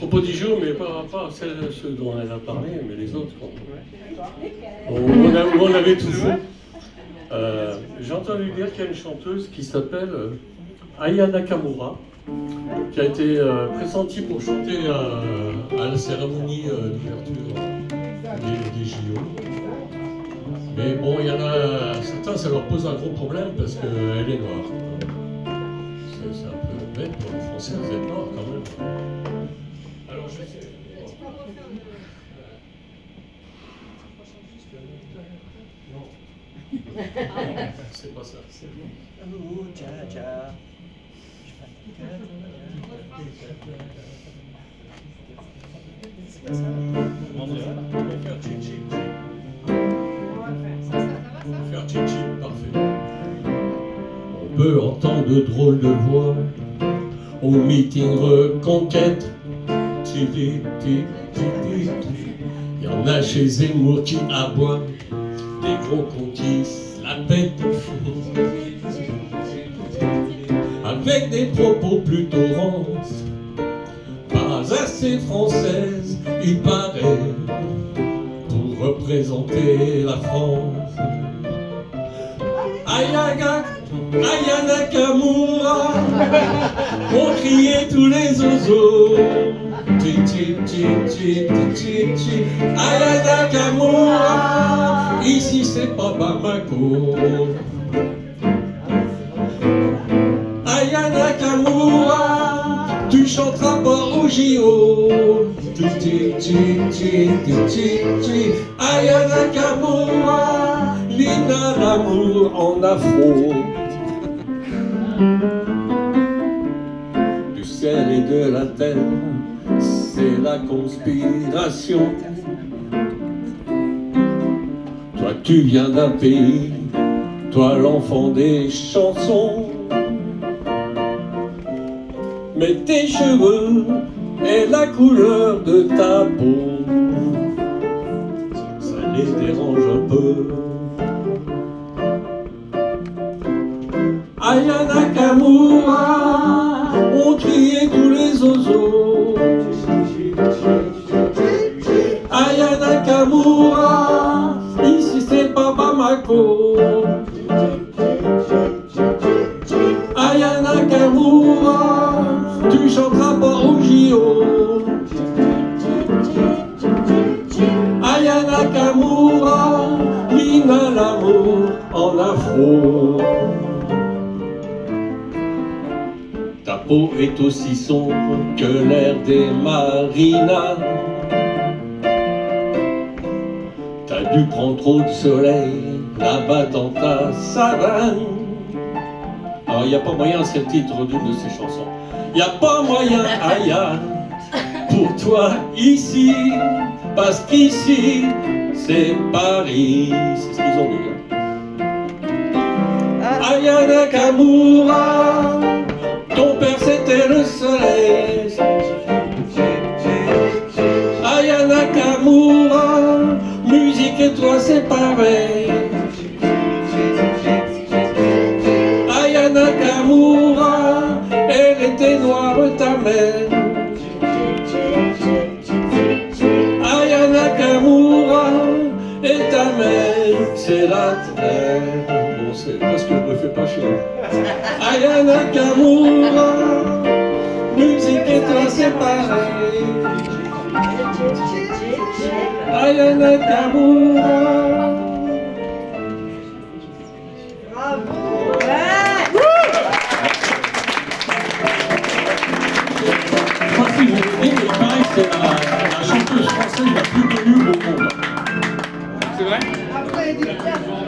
propos du jour, mais pas ceux dont elle a parlé, mais les autres. On avait tout faux. J'ai entendu dire qu'il y a une chanteuse qui s'appelle Aya Nakamura, qui a été pressentie pour chanter à la cérémonie d'ouverture des JO. Mais bon, il y en a certains, ça leur pose un gros problème parce qu'elle est noire. C'est un peu bête pour les Français, vous êtes noirs quand même. Alors je sais. Non. C'est pas ça. Oh, tcha, tcha. C'est pas ça. On va faire tchit-tchit. Faire tchit-tchit, parfait. On peut entendre de drôles de voix au meeting Reconquête. Il y en a chez Zemmour qui aboient, des gros conquis la pète. Avec des propos plutôt rances, pas assez françaises, il paraît, pour représenter la France. Aya Nakamura, on criait tous les oiseaux. Aya Nakamura, ici c'est pas Bamako. Aya Nakamura, tu chanteras pas au JO. Aya Nakamura, Lina l'amour en afro. Du ciel et de la terre, c'est la conspiration. Toi tu viens d'un pays, toi l'enfant des chansons. Mais tes cheveux et la couleur de ta peau, ça les dérange un peu. Aya Nakamura, on criait tous les oiseaux. Aya Nakamura, ici c'est pas Bamako. Aya Nakamura, tu chanteras pas au JO. Aya Nakamura, Lina l'amour en afro. Ta peau est aussi sombre que l'air des marinas. T'as dû prendre trop de soleil là-bas dans ta savane. Alors il n'y a pas moyen, c'est le titre d'une de ces chansons. Il n'y a pas moyen, Aya, pour toi ici, parce qu'ici c'est Paris. C'est ce qu'ils ont dit. Aya Nakamura, ton père c'était le soleil. Aya Nakamura, musique et toi c'est pareil. Aya Nakamura, elle était noire ta mère. Aya Nakamura, et ta mère c'est la terre. Bon c'est parce que je me fais pas chier. Aya Nakamura, musique et toi c'est pareil. Aya Nakamura. Bravo! Je crois qu'ils vont dire, il paraît que c'est la chanteuse française la plus connue au monde. C'est vrai? Après,